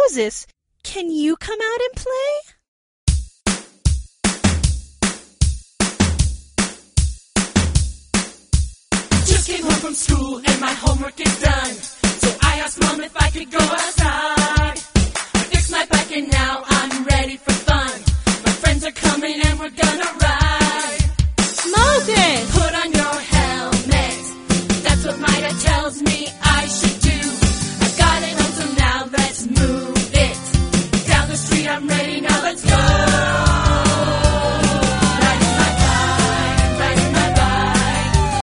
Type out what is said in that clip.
Moses, can you come out and play? Just came home from school and my homework is done. So I asked Mom if I could go outside. I fixed my bike and now I'm ready for fun. My friends are coming and we're gonna ride.